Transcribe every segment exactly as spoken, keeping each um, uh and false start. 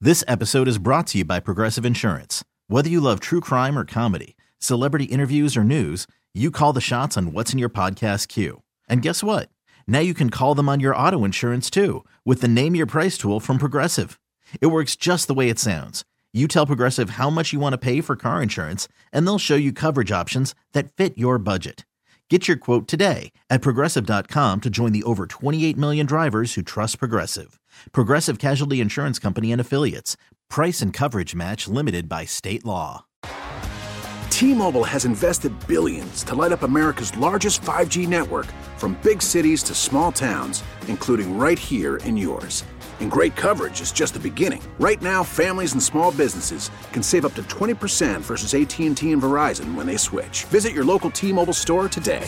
This episode is brought to you by Progressive Insurance. Whether you love true crime or comedy, celebrity interviews or news, you call the shots on what's in your podcast queue. And guess what? Now you can call them on your auto insurance too with the Name Your Price tool from Progressive. It works just the way it sounds. You tell Progressive how much you want to pay for car insurance, and they'll show you coverage options that fit your budget. Get your quote today at Progressive dot com to join the over twenty-eight million drivers who trust Progressive. Progressive Casualty Insurance Company and Affiliates. Price and coverage match limited by state law. T-Mobile has invested billions to light up America's largest five G network, from big cities to small towns, including right here in yours. And great coverage is just the beginning. Right now, families and small businesses can save up to twenty percent versus A T and T and Verizon when they switch. Visit your local T-Mobile store today.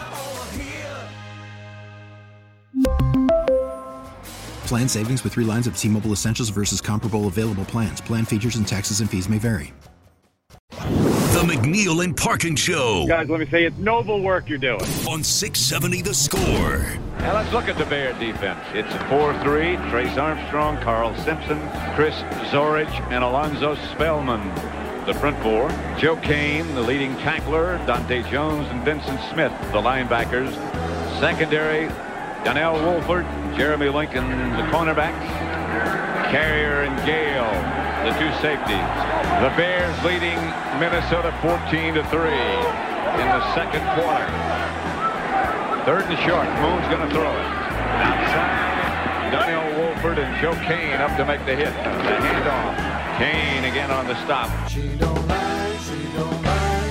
Plan savings with three lines of T-Mobile Essentials versus comparable available plans. Plan features and taxes and fees may vary. The McNeil and Parkin Show. Guys, let me say it's noble work you're doing. On six seventy The Score. Now let's look at the Bear defense. It's a four three. Trace Armstrong, Carl Simpson, Chris Zorich, and Alonzo Spellman. The front four. Joe Kane, the leading tackler. Dante Jones and Vincent Smith, the linebackers. Secondary, Donnell Wolford, Jeremy Lincoln, the cornerbacks. Carrier and Gale, the two safeties. The Bears leading Minnesota fourteen to three in the second quarter. Third and short. Moon's going to throw it. Outside, Donnell Wolford and Joe Kane up to make the hit. The handoff. Kane again on the stop. She don't lie, she don't lie,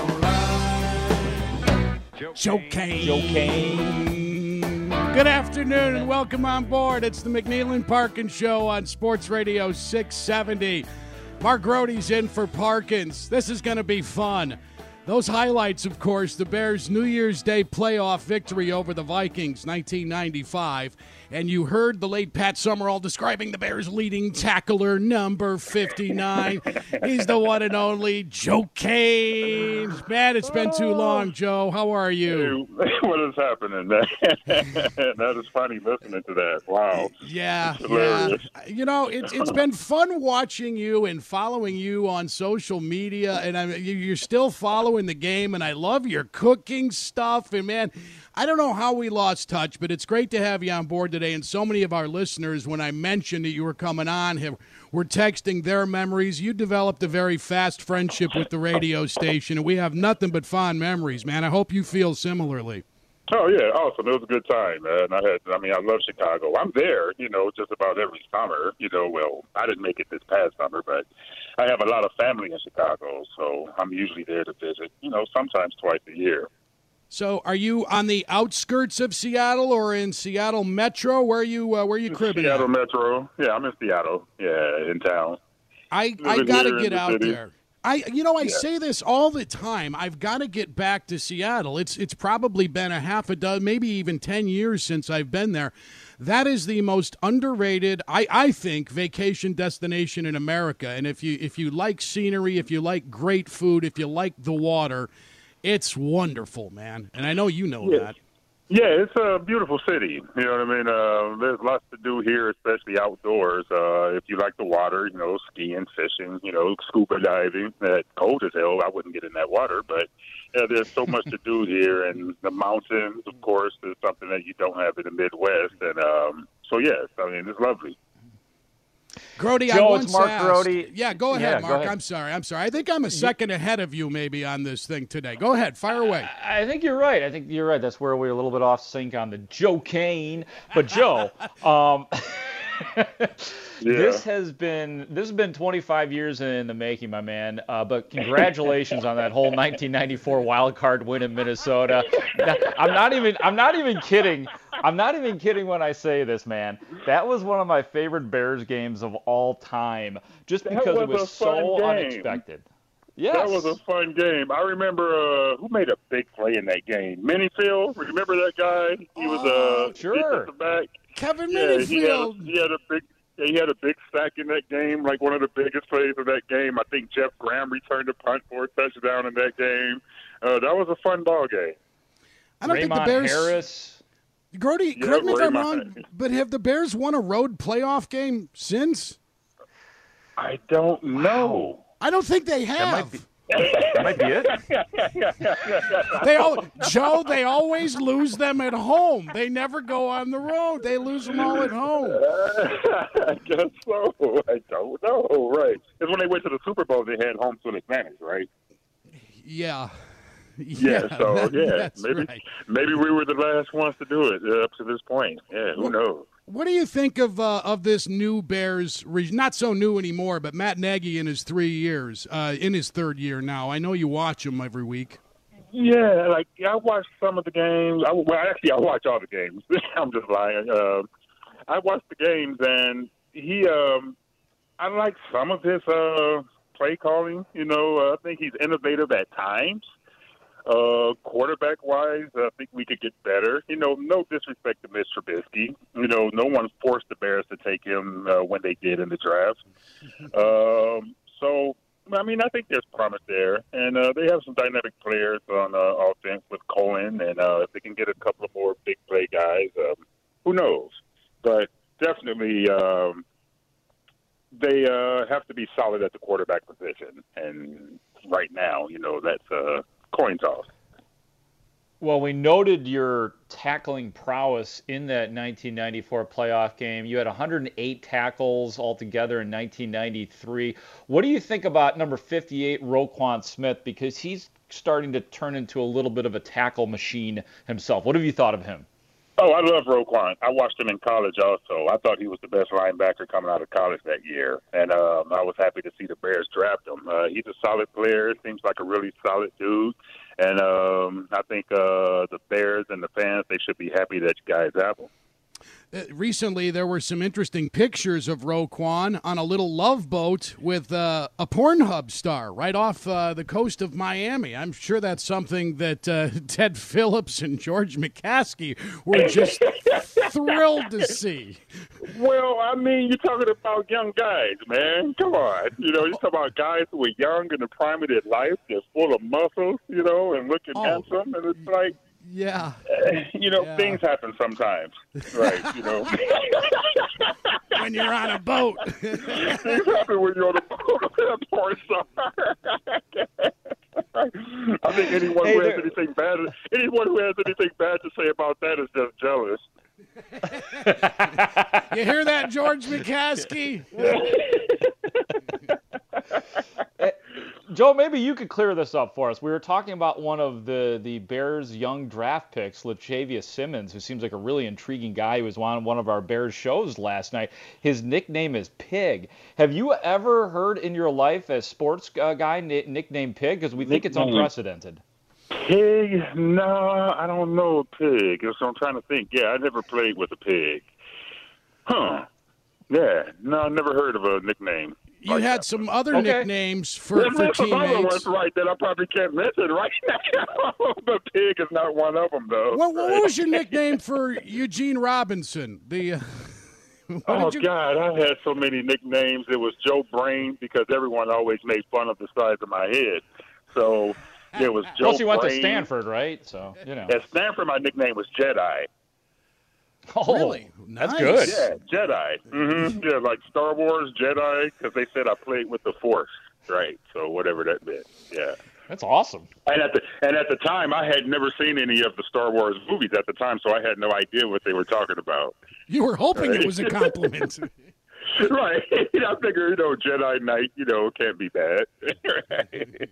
she don't lie. Joe, Joe Kane. Joe Kane. Good afternoon and welcome on board. It's the McNeil and Parkin Show on Sports Radio six seventy. Mark Grote's in for Parkins. This is going to be fun. Those highlights, of course, the Bears' New Year's Day playoff victory over the Vikings, nineteen ninety-five. And you heard the late Pat Summerall describing the Bears' leading tackler, number fifty-nine. He's the one and only Joe Kane. Man, it's been too long, Joe. How are you? Hey, what is happening, man? That is funny listening to that. Wow. Yeah, yeah. You know, it's it's been fun watching you and following you on social media, and I'm, you're still following the game, and I love your cooking stuff. And, man, I don't know how we lost touch, but it's great to have you on board today. And so many of our listeners, when I mentioned that you were coming on, have, were texting their memories. You developed a very fast friendship with the radio station, and we have nothing but fond memories, man. I hope you feel similarly. Oh, yeah, awesome. It was a good time, man. I had, I mean, I love Chicago. I'm there, you know, just about every summer. You know, well, I didn't make it this past summer, but I have a lot of family in Chicago, so I'm usually there to visit, you know, sometimes twice a year. So, are you on the outskirts of Seattle or in Seattle Metro? Where are you? Uh, where are you cribbing? Seattle at? Metro. Yeah, I'm in Seattle. Yeah, in town. I I gotta get out city. there. I you know I yeah. say this all the time. I've got to get back to Seattle. It's it's probably been a half a dozen, maybe even ten years since I've been there. That is the most underrated, I, I think, vacation destination in America. And if you if you like scenery, if you like great food, if you like the water, it's wonderful, man. And I know you know yeah. that. Yeah, it's a beautiful city. You know what I mean? Uh, there's lots to do here, especially outdoors. Uh, if you like the water, you know, skiing, fishing, you know, scuba diving. That cold as hell, I wouldn't get in that water. But yeah, there's so much to do here. And the mountains, of course, is something that you don't have in the Midwest. And um, so, yes, I mean, it's lovely. Grote, Joe, I once it's Mark asked, Grote. Yeah, go ahead, Yeah, Mark. go ahead. I'm sorry. I'm sorry. I think I'm a second ahead of you maybe on this thing today. Go ahead. Fire away. I think you're right. I think you're right. That's where we're a little bit off sync on the Joe Kane. But, Joe, um, Yeah. This has been this has been twenty-five years in the making, my man. Uh, but congratulations on that whole nineteen ninety-four wild card win in Minnesota. I'm not even I'm not even kidding. I'm not even kidding when I say this, man. That was one of my favorite Bears games of all time, just That because was it was a so fun game. unexpected. Yes. That was a fun game. I remember uh, who made a big play in that game. Minifield. Remember that guy? He was Oh, uh, sure. defensive back. Kevin Yeah, Minifield. he had, a, he had a big. Yeah, he had a big sack in that game, like one of the biggest plays of that game. I think Jeff Graham returned a punt for a touchdown in that game. Uh, that was a fun ball game. I don't Raymond think the Bears. Harris. Grody, Yeah, correct me if I'm Raymond. wrong, but have the Bears won a road playoff game since? I don't know. I don't think they have. That might be it. They all, Joe, they always lose them at home. They never go on the road. They lose them all at home. I guess so. I don't know. Right. Because when they went to the Super Bowl, they had home field advantage, right? Yeah. Yeah, Yeah, so, that- yeah, that's maybe right. maybe we were the last ones to do it uh, up to this point. Yeah, who Well- knows? What do you think of uh, of this new Bears? Re- not so new anymore, but Matt Nagy in his three years, uh, in his third year now. I know you watch him every week. Yeah, like I watched some of the games. I, well, actually, I watch all the games. I'm just lying. Uh, I watched the games, and he, um, I like some of his uh, play calling. You know, uh, I think he's innovative at times. Uh, quarterback-wise, I think we could get better. You know, no disrespect to Mister Trubisky. You know, no one forced the Bears to take him uh, when they did in the draft. Um, so, I mean, I think there's promise there. And uh, they have some dynamic players on uh, offense with Cohen. And uh, if they can get a couple of more big play guys, um, who knows? But definitely um, they uh, have to be solid at the quarterback position. And right now, you know, that's uh, – coin toss. Well, we noted your tackling prowess in that nineteen ninety-four playoff game. You had one hundred eight tackles altogether in nineteen ninety-three. What do you think about number fifty-eight, Roquan Smith? Because he's starting to turn into a little bit of a tackle machine himself. What have you thought of him? Oh, I love Roquan. I watched him in college also. I thought he was the best linebacker coming out of college that year, and um, I was happy to see the Bears draft him. Uh, he's a solid player. Seems like a really solid dude, and um, I think uh, the Bears and the fans, they should be happy that you guys have him. Uh, recently, there were some interesting pictures of Roquan on a little love boat with uh, a Pornhub star right off uh, the coast of Miami. I'm sure that's something that uh, Ted Phillips and George McCaskey were just thrilled to see. Well, I mean, you're talking about young guys, man. Come on. You know, you're talking about guys who are young in the prime of their life. They're full of muscles, you know, and looking Oh. handsome. And it's like, Yeah. uh, you know, Yeah. things happen sometimes. Right, you know. When you're on a boat. Things happen when you're on a boat. Poor son. I think anyone Hey, who there- has anything bad, anyone who has anything bad to say about that is just jealous. You hear that, George McCaskey? Joe, maybe you could clear this up for us. We were talking about one of the, the Bears' young draft picks, Latavius Simmons, who seems like a really intriguing guy who was on one of our Bears shows last night. His nickname is Pig. Have you ever heard in your life a sports uh, guy n- nicknamed Pig? Because we think it's Nickname. unprecedented. Pig? No, I don't know a pig. So I'm trying to think. Yeah, I never played with a pig. Huh. Yeah. No, I never heard of a nickname. You like had that. some other Okay. nicknames for, There's for some other teammates. ones right that I probably can't mention right now. The pig is not one of them, though. What, what was your nickname for Eugene Robinson? The uh, what Oh, did you- God, I had so many nicknames. It was Joe Brain because everyone always made fun of the size of my head. So it was Joe Plus, you went to Brain. Stanford, right? So, you know. At Stanford, my nickname was Jedi. Oh, Really? That's Nice. good. Yeah, Jedi. Mm-hmm. Yeah, like Star Wars Jedi because they said I played with the Force, right? So whatever that meant. Yeah. That's awesome. And at the and at the time, I had never seen any of the Star Wars movies at the time, so I had no idea what they were talking about. You were hoping it was a compliment. Right. I figure, you know, Jedi Knight, you know, can't be bad. Right.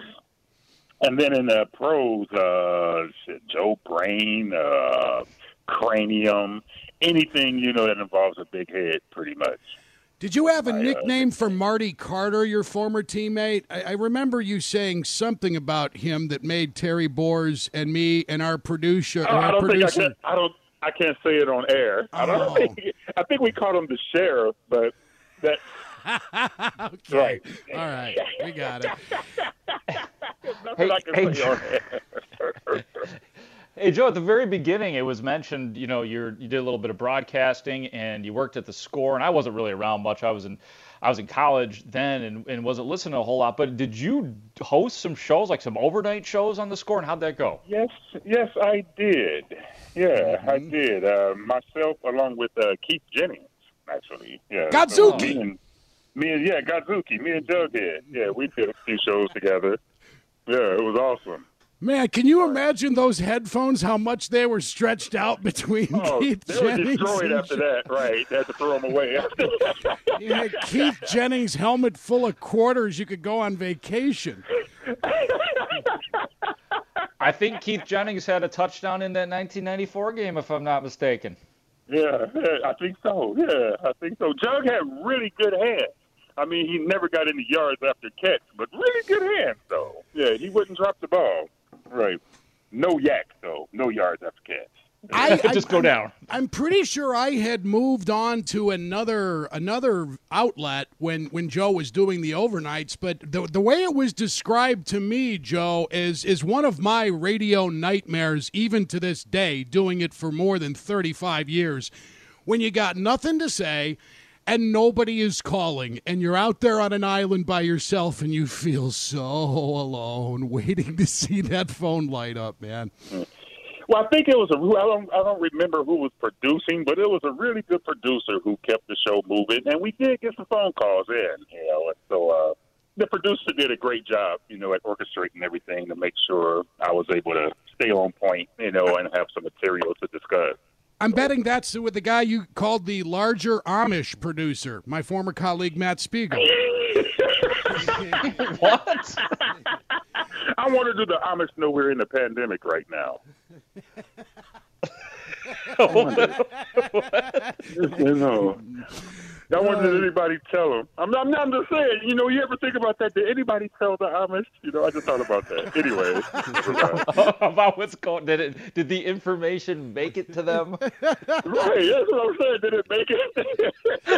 And then in the pros, uh, shit, Joe Brain, uh, Cranium, anything, you know, that involves a big head, pretty much. Did you have a I, uh, nickname for Marty Carter, your former teammate? I, I remember you saying something about him that made Terry Bors and me and our producer. Oh, our I don't think I producer can. I don't. I can't say it on air. I don't Oh. think. I think we called him the sheriff, but that. Okay. Right. All right. We got it. Nothing Hey, I can hey, say on air. Hey, Joe, at the very beginning, it was mentioned, you know, you're, you did a little bit of broadcasting and you worked at the Score, and I wasn't really around much. I was in I was in college then and, and wasn't listening a whole lot. But did you host some shows, like some overnight shows on the Score, and how'd that go? Yes, yes, I did. Yeah, I did. Uh, myself, along with uh, Keith Jennings, actually. Yeah. Godzuki. So me and- Me and, yeah, Godzuki, me and Jughead. Yeah, we did a few shows together. Yeah, it was awesome. Man, can you imagine those headphones, how much they were stretched out between oh, Keith they Jennings? They were destroyed after that, right. They had to throw them away after that. Yeah, Keith Jennings' helmet full of quarters. You could go on vacation. I think Keith Jennings had a touchdown in that nineteen ninety-four game, if I'm not mistaken. Yeah, yeah, I think so. Yeah, I think so. Jug had really good hands. I mean, he never got any yards after catch, but really good hands, though. Yeah, he wouldn't drop the ball. Right. No yak, though. No yards after catch. I, just I, go I'm, down. I'm pretty sure I had moved on to another another outlet when, when Joe was doing the overnights, but the the way it was described to me, Joe, is is one of my radio nightmares, even to this day, doing it for more than thirty-five years, when you got nothing to say and nobody is calling, and you're out there on an island by yourself, and you feel so alone, waiting to see that phone light up, man. Well, I think it was a. I don't. I don't remember who was producing, but it was a really good producer who kept the show moving, and we did get some phone calls in. You know, and so uh, the producer did a great job, you know, at orchestrating everything to make sure I was able to stay on point, you know, and have some material to discuss. I'm betting that's with the guy you called the larger Amish producer, my former colleague Matt Spiegel. What? I want to do the Amish know we're in the pandemic right now. You know, I wonder did anybody tell them. I'm not, I'm not just saying, you know, you ever think about that? Did anybody tell the Amish? You know, I just thought about that. Anyway. About what's going Did it? Did the information make it to them? Right, that's what I'm saying. Did it make it?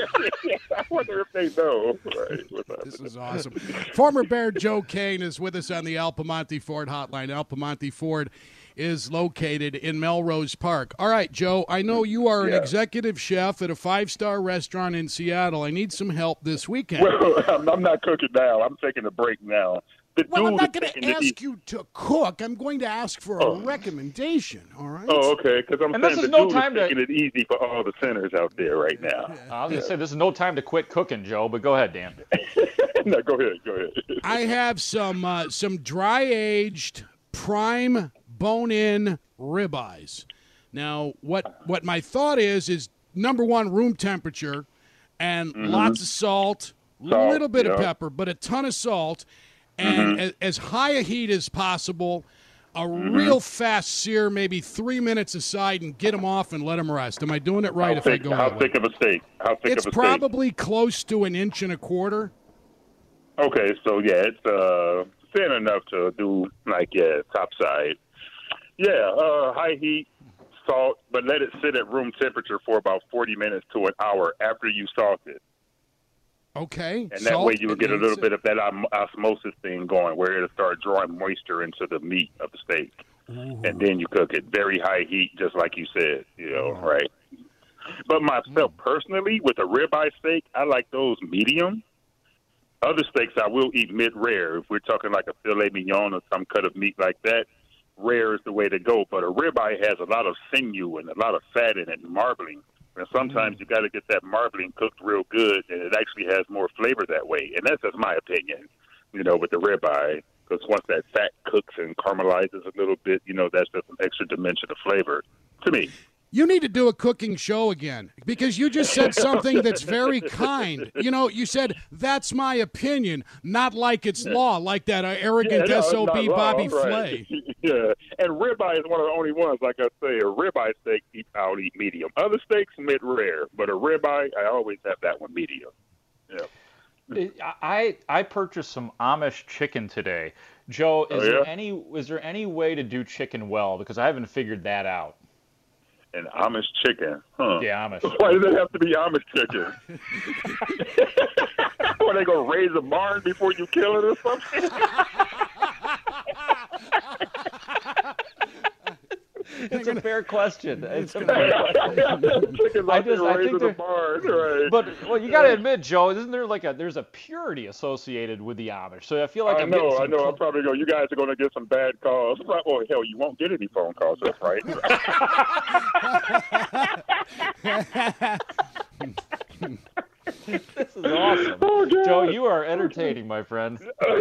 I wonder if they know. Right. This is awesome. Former Bear Joe Kane is with us on the Al Piemonte Ford hotline. Al Piemonte Ford is located in Melrose Park. All right, Joe, I know you are an yeah. executive chef at a five-star restaurant in Seattle. I need some help this weekend. Well, I'm, I'm not cooking now. I'm taking a break now. The well, I'm not going to ask you to cook. I'm going to ask for a oh. recommendation, all right? Oh, okay, because I'm and saying this is the no dude time is to... making it easy for all the sinners out there right now. I was going to say, this is no time to quit cooking, Joe, but go ahead, Dan. No, go ahead, go ahead. I have some uh, some dry-aged, prime bone-in ribeyes. Now, what what my thought is is number one, room temperature, and mm-hmm. lots of salt, a little bit yeah. of pepper, but a ton of salt, and mm-hmm. as, as high a heat as possible. A mm-hmm. real fast sear, maybe three minutes aside, and get them off and let them rest. Am I doing it right? How if thick, I go how that thick way? of a steak? How thick it's of a probably steak? close to an inch and a quarter. Okay, so yeah, it's uh, thin enough to do like yeah, top side. Yeah, uh, high heat, salt, but let it sit at room temperature for about forty minutes to an hour after you salt it. Okay. And that salt way you will get a little bit of that osmosis thing going where it'll start drawing moisture into the meat of the steak. Ooh. And then you cook it very high heat, just like you said, you know, oh. right? But myself personally, with a ribeye steak, I like those medium. Other steaks I will eat mid-rare. If we're talking like a filet mignon or some cut of meat like that, rare is the way to go. But a ribeye has a lot of sinew and a lot of fat in it and marbling. And sometimes you got to get that marbling cooked real good, and it actually has more flavor that way. And that's just my opinion, you know, with the ribeye. Because once that fat cooks and caramelizes a little bit, you know, that's just an extra dimension of flavor to me. You need to do a cooking show again, because you just said something that's very kind. You know, you said, that's my opinion, not like it's law, like that uh, arrogant yeah, no, S O B Bobby right. Flay. Yeah, and ribeye is one of the only ones, like I say, a ribeye steak, I'll eat medium. Other steaks, mid-rare, but a ribeye, I always have that one medium. Yeah. I I purchased some Amish chicken today. Joe, is oh, yeah? there any is there any way to do chicken well? Because I haven't figured that out. An Amish chicken, huh? Yeah, Amish. Why does it have to be Amish chicken? Are they gonna raise a barn before you kill it or something? It's a fair question. It's a fair question. I just, I think there, barn, right. But well, you got to admit, Joe, isn't there like a there's a purity associated with the Amish? So I feel like I I'm know, getting some I know. cl- I'm probably going. You guys are going to get some bad calls. Well, hell, you won't get any phone calls. That's right. This is awesome. Oh, Joe, you are entertaining, my friend.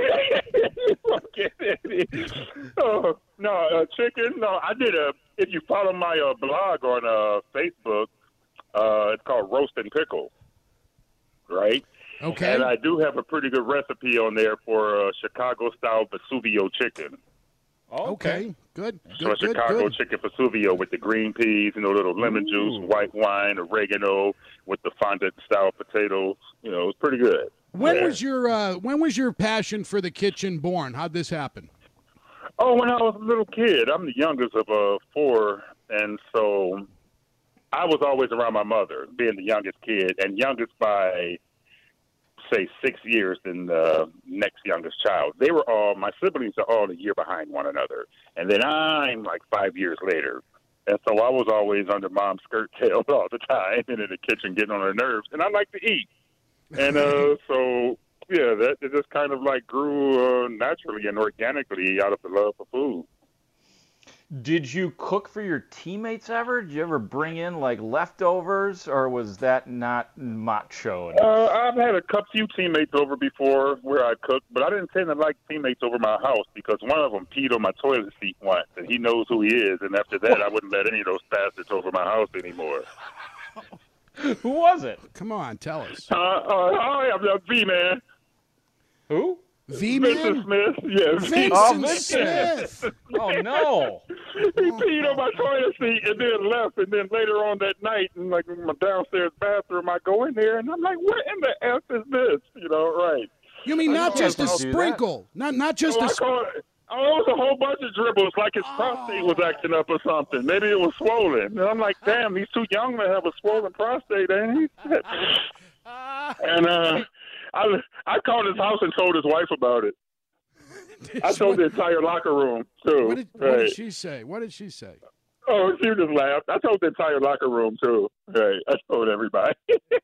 oh, no, uh, chicken. No, I did a. If you follow my uh, blog on uh, Facebook, uh, it's called Roast and Pickle, right? Okay. And I do have a pretty good recipe on there for uh, Chicago-style Vesuvio chicken. Oh, okay. Good. So Good. a Chicago good, chicken Vesuvio with the green peas, you know, little lemon juice, white wine, oregano, with the fondant-style potatoes. You know, it's pretty good. When yeah. was your uh, When was your passion for the kitchen born? How'd this happen? Oh, when I was a little kid. I'm the youngest of uh, four, and so I was always around my mother, being the youngest kid, and youngest by, say, six years than the next youngest child. They were all, my siblings are all a year behind one another, and then I'm like five years later. And so I was always under mom's skirt tail all the time and in the kitchen getting on her nerves, and I like to eat. And uh, so... Yeah, that it just kind of like grew uh, naturally and organically out of the love for food. Did you cook for your teammates ever? Did you ever bring in like leftovers, or was that not macho enough? Uh, I've had a couple few teammates over before where I cooked, but I didn't tend to like teammates over my house because one of them peed on my toilet seat once, and he knows who he is. And after that, I wouldn't let any of those bastards over my house anymore. Who was it? Come on, tell us. Uh, uh, oh, yeah, V-Man. Who? V-Man? Vincent Smith. Yeah, Vincent Oh, Vincent. Smith. Oh, no. He peed on my toilet seat and then left. And then later on that night, in like in my downstairs bathroom, I go in there and I'm like, "What in the F is this?" You know, right? You mean not I just a can't do that. sprinkle? Not not just Oh, a I sprinkle. call it, oh, it was a whole bunch of dribbles, like his prostate was acting up or something. Maybe it was swollen. And I'm like, damn, he's too young to have a swollen prostate, ain't he? And uh, I, I called his house and told his wife about it. I told the entire locker room, too. What did, what right. did she say? What did she say? Oh, she just laughed. I told the entire locker room, too. Right. I told everybody.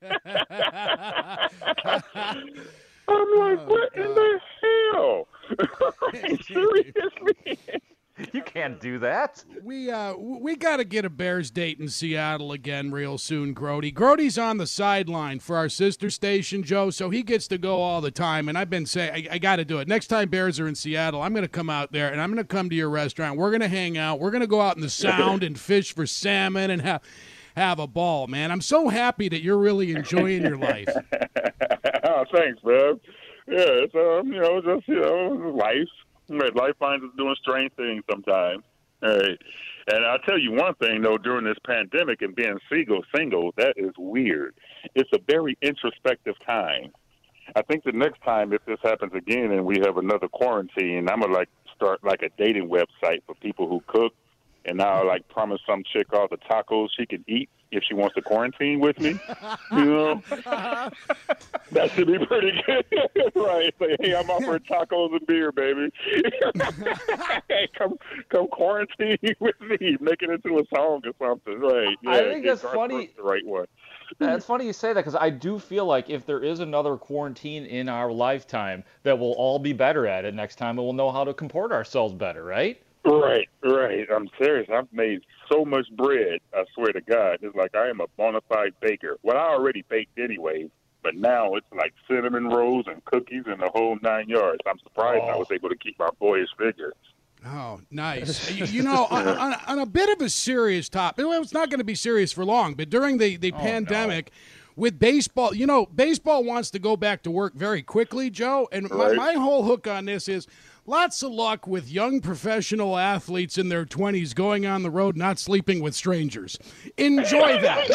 I'm like, what in the hell? Seriously? You can't do that. We uh we got to get a Bears date in Seattle again real soon, Grody. Grody's on the sideline for our sister station, Joe, so he gets to go all the time. And I've been saying, I, I got to do it. Next time Bears are in Seattle, I'm going to come out there, and I'm going to come to your restaurant. We're going to hang out. We're going to go out in the Sound and fish for salmon and have have a ball, man. I'm so happy that you're really enjoying your life. Oh, thanks, man. Yeah, it's, um, you know, just, you know, life. Right, life finds us doing strange things sometimes. All right. And I'll tell you one thing, though, during this pandemic and being single, single, that is weird. It's a very introspective time. I think the next time, if this happens again and we have another quarantine, I'm going to, like, start, like, a dating website for people who cook. And I'll, like, promise some chick all the tacos she can eat if she wants to quarantine with me. You know? That should be pretty good. Right. Say, hey, I'm offering tacos and beer, baby. Hey, come come quarantine with me. Make it into a song or something. Right. Yeah, I think that's Garth funny. Brooks the right one. It's funny you say that because I do feel like if there is another quarantine in our lifetime, that we'll all be better at it next time and we'll know how to comport ourselves better, right? Right, right. I'm serious. I've made so much bread, I swear to God. It's like I am a bona fide baker. Well, I already baked anyway, but now it's like cinnamon rolls and cookies and the whole nine yards. I'm surprised Oh. I was able to keep my boyish figure. Oh, nice. You, you know, on, on, on a bit of a serious topic, well, it's not going to be serious for long, but during the, the Oh, pandemic, with baseball, you know, baseball wants to go back to work very quickly, Joe, and my, Right. my whole hook on this is lots of luck with young professional athletes in their twenties going on the road, not sleeping with strangers. Enjoy that.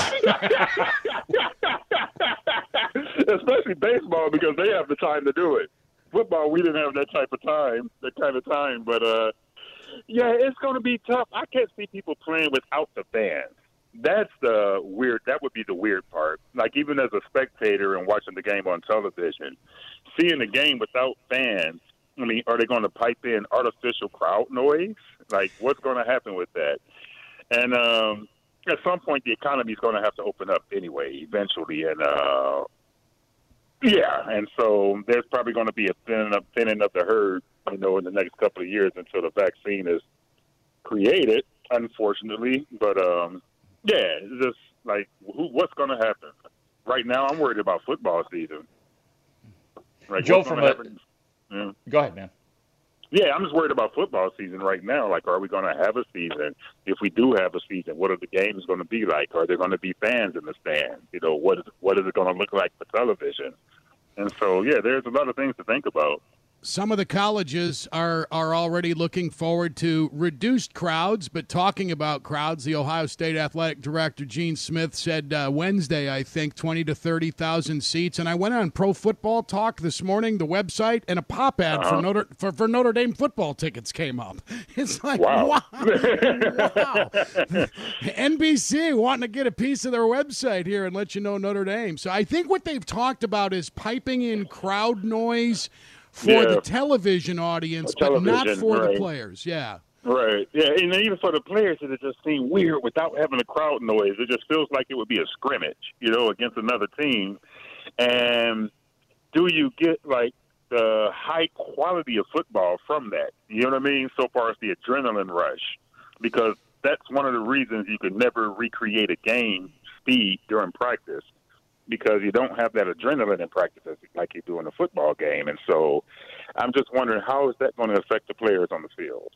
Especially baseball because they have the time to do it. Football, we didn't have that type of time, that kind of time. But, uh, yeah, it's going to be tough. I can't see people playing without the fans. That's the weird. That would be the weird part. Like, even as a spectator and watching the game on television, seeing the game without fans, I mean, are they going to pipe in artificial crowd noise? Like, what's going to happen with that? And um, at some point, the economy is going to have to open up anyway, eventually. And, uh, yeah, and so there's probably going to be a thinning of, thinning of the herd, you know, in the next couple of years until the vaccine is created, unfortunately. But, um, yeah, it's just like, who, what's going to happen? right now I'm worried about football season. Like, Joe, from a, yeah. Go ahead, man. Yeah, I'm just worried about football season right now. Like, are we going to have a season? If we do have a season, what are the games going to be like? Are there going to be fans in the stands? You know, what is what is it going to look like for television? And so, yeah, there's a lot of things to think about. Some of the colleges are, are already looking forward to reduced crowds, but talking about crowds, the Ohio State Athletic Director Gene Smith said uh, Wednesday, I think, twenty to thirty thousand seats. And I went on Pro Football Talk this morning, the website, and a pop ad uh-huh. for Notre for, for Notre Dame football tickets came up. It's like, wow. wow. wow. N B C wanting to get a piece of their website here and let you know Notre Dame. So I think what they've talked about is piping in crowd noise for yeah. the television audience, television, but not for right. the players. Yeah. Right. Yeah, and even for the players, it just seemed weird without having a crowd noise. It just feels like it would be a scrimmage, you know, against another team. And do you get, like, the high quality of football from that? You know what I mean? So far as the adrenaline rush. Because that's one of the reasons you can never recreate a game speed during practice. Because you don't have that adrenaline in practice like you do in a football game. And so I'm just wondering, how is that going to affect the players on the field?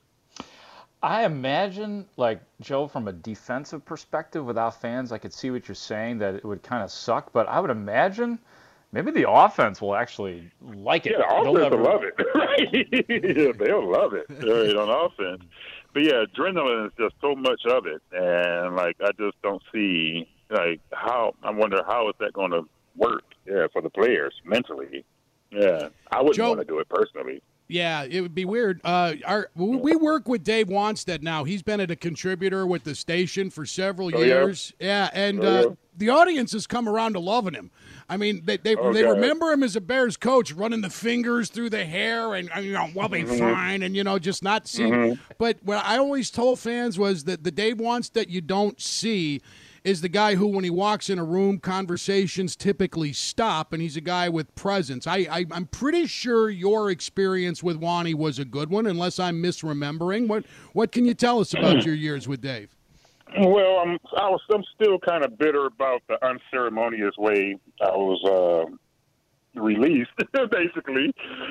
I imagine, like, Joe, from a defensive perspective without fans, I could see what you're saying, that it would kind of suck. But I would imagine maybe the offense will actually like it. Yeah, the offense never... will love it. Right? Yeah, they'll love it right, on offense. But, yeah, adrenaline is just so much of it. And, like, I just don't see... Like, how, I wonder how is that going to work, yeah, for the players mentally. Yeah, I wouldn't Joe, want to do it personally. Yeah, it would be weird. Uh, our, we work with Dave Wanstead now. He's been a contributor with the station for several oh, years. Yeah, yeah and oh, yeah. Uh, the audience has come around to loving him. I mean, they they, oh, they God. remember him as a Bears coach, running the fingers through the hair and, you know, we'll be mm-hmm. fine, and, you know, just not seeing. Mm-hmm. But what I always told fans was that the Dave Wanstead you don't see is the guy who, when he walks in a room, conversations typically stop, and he's a guy with presence. I, I, I'm pretty sure your experience with Wani was a good one, unless I'm misremembering. What what can you tell us about your years with Dave? Well, I'm, I was, I'm still kind of bitter about the unceremonious way I was uh, released, basically.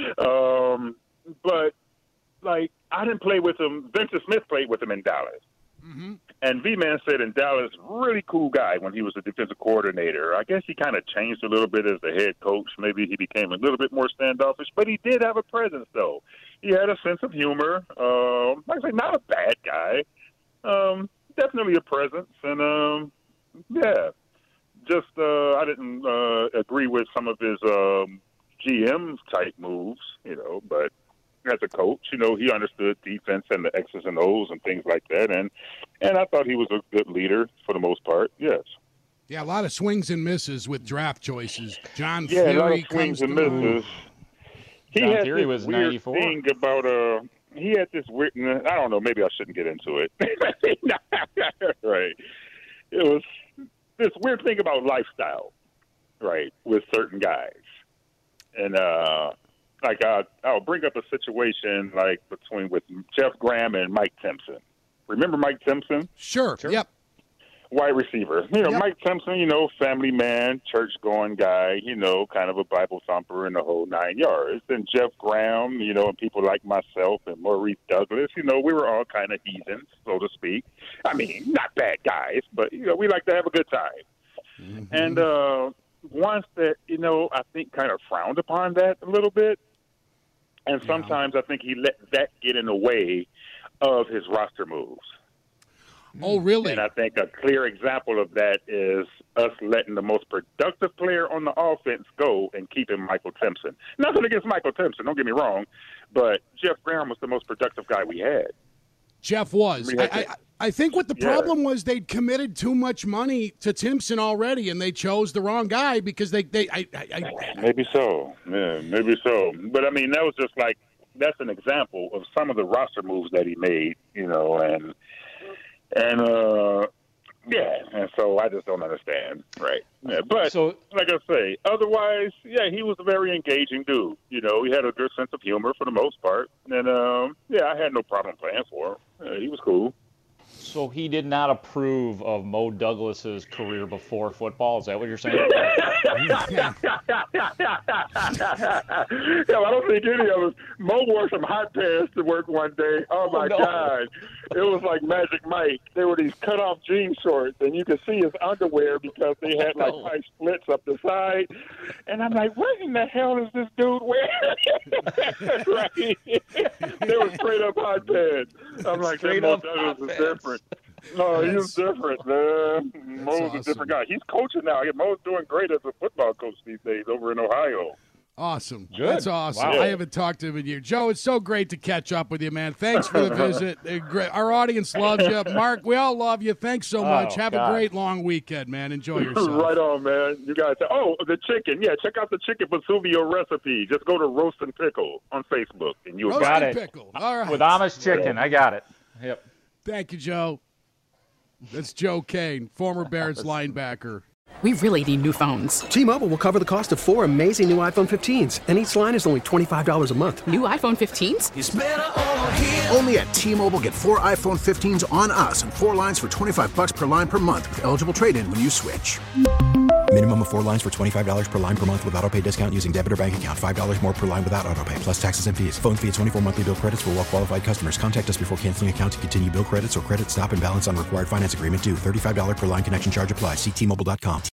Um, but, like, I didn't play with him. Vincent Smith played with him in Dallas. Mm-hmm. And V-Man said in Dallas, really cool guy when he was a defensive coordinator. I guess he kind of changed a little bit as the head coach. Maybe he became a little bit more standoffish, but he did have a presence, though. He had a sense of humor. Uh, like I say, not a bad guy. Um, definitely a presence. And, um, yeah, just uh, I didn't uh, agree with some of his um, G M-type moves, you know, but as a coach, you know, he understood defense and the X's and O's and things like that. And and I thought he was a good leader for the most part, yes. Yeah, a lot of swings and misses with draft choices. John yeah, Fury a lot of swings comes and through. misses. He John had Fury this was weird ninety-four. thing about, uh, he had this weird, I don't know, maybe I shouldn't get into it. Right. It was this weird thing about lifestyle, right, with certain guys. And, uh, Like, uh, I'll bring up a situation, like, between with Jeff Graham and Mike Timpson. Remember Mike Timpson? Sure, sure. Yep. Wide receiver. You know, Yep. Mike Timpson, you know, family man, church-going guy, you know, kind of a Bible thumper in the whole nine yards. And Jeff Graham, you know, and people like myself and Maurice Douglas, you know, we were all kind of heathens, so to speak. I mean, not bad guys, but, you know, we like to have a good time. Mm-hmm. And uh, once that, you know, I think kind of frowned upon that a little bit. And sometimes yeah. I think he let that get in the way of his roster moves. Oh, really? And I think a clear example of that is us letting the most productive player on the offense go and keeping Michael Timpson. Nothing against Michael Timpson, don't get me wrong, but Jeff Graham was the most productive guy we had. Jeff was. I, I, I think what the yeah. problem was they'd committed too much money to Timpson already, and they chose the wrong guy because they they. I, I, I, maybe so. Yeah, maybe so. But I mean, that was just like that's an example of some of the roster moves that he made, you know, and and uh, yeah, and so I just don't understand, right? Yeah, but so, like I say, otherwise, yeah, he was a very engaging dude. You know, he had a good sense of humor for the most part, and um, yeah, I had no problem playing for him. Uh, he was cool. So he did not approve of Mo Douglas's career before football. Is that what you're saying? Yeah, I don't think any of us. Mo wore some hot pants to work one day. Oh my no. God, it was like Magic Mike. There were these cut-off jean shorts, and you could see his underwear because they had like high splits up the side. And I'm like, what in the hell is this dude wearing? Right? They were straight up hot pants. I'm like, Straight Mo up Douglas hot is pants. different. No, he was different, man. Mo's awesome. a different guy. He's coaching now. Mo's doing great as a football coach these days over in Ohio. Awesome. Good. That's awesome. Wow. I haven't talked to him in years. Joe, it's so great to catch up with you, man. Thanks for the visit. Uh, great. Our audience loves you. Mark, we all love you. Thanks so much. Oh, Have God. a great long weekend, man. Enjoy yourself. Right on, man. You guys. Oh, the chicken. Yeah, check out the chicken Vesuvio recipe. Just go to Roast and Pickle on Facebook, and you'll Roast Got and it. pickle. All right. With Amish chicken. I got it. Yep. Thank you, Joe. That's Joe Kane, former Bears linebacker. We really need new phones. T-Mobile will cover the cost of four amazing new iPhone fifteens, and each line is only twenty-five dollars a month. New iPhone fifteens? It's better over here. Only at T-Mobile, get four iPhone fifteens on us and four lines for twenty-five bucks per line per month with eligible trade-in when you switch. Minimum of four lines for twenty-five dollars per line per month with autopay discount using debit or bank account. five dollars more per line without autopay, plus taxes and fees. Phone fee at twenty-four monthly bill credits for well-qualified customers. Contact us before canceling account to continue bill credits or credit stop and balance on required finance agreement due. thirty-five dollars per line connection charge applies. See T Mobile dot com.